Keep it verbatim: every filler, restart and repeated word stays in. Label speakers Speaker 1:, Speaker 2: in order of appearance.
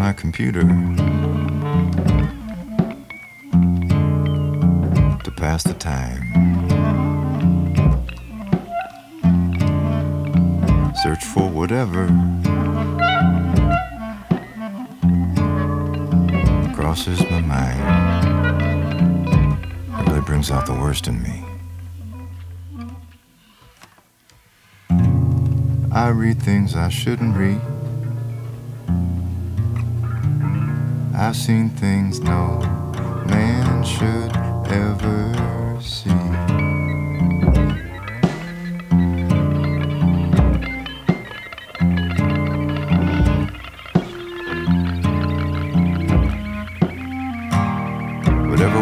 Speaker 1: my computer to pass the time. Search for whatever crosses my mind. It really brings out the worst in me. I read things I shouldn't read. I've seen things no man should ever see.